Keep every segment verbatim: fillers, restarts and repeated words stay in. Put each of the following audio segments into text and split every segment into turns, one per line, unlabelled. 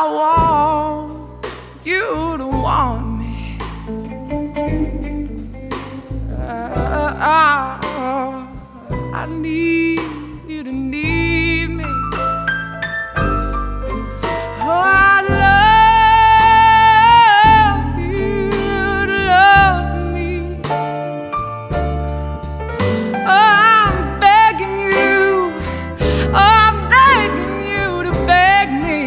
want you to want me. Uh, I need you to need me. Oh, I love you to love me. Oh, I'm begging you. Oh, I'm begging you to beg me.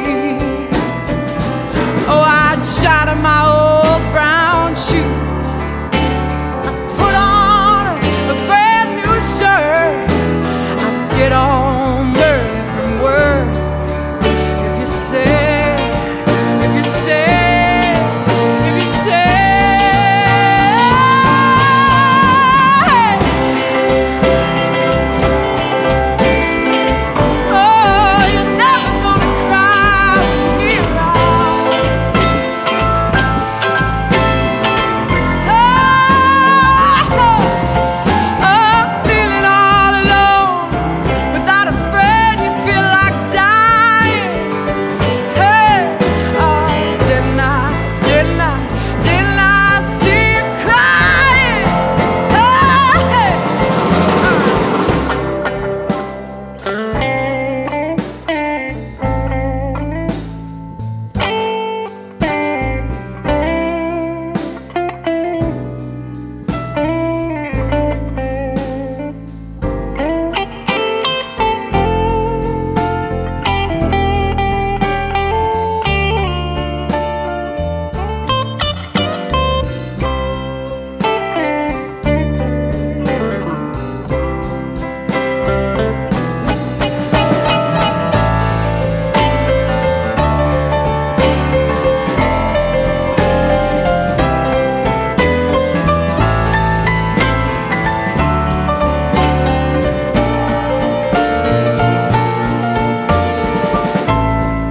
Oh, I'd shatter my old brown shoes. I put on a brand new shirt. I'd get home early from work. If you say, if you say, if you say, oh, you're never gonna cry me wrong. Oh, oh, feeling all alone, without a friend, you feel like dying. Hey, oh, didn't I, didn't I, didn't I see you crying? Hey,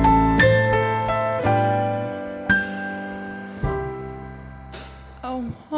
oh,